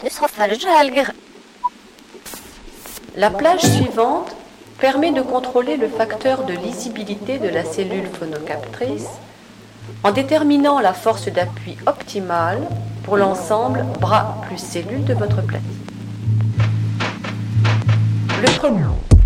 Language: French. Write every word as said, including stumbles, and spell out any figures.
La plage suivante permet de contrôler le facteur de lisibilité de la cellule phonocaptrice en déterminant la force d'appui optimale pour l'ensemble bras plus cellule de votre platine. Le premier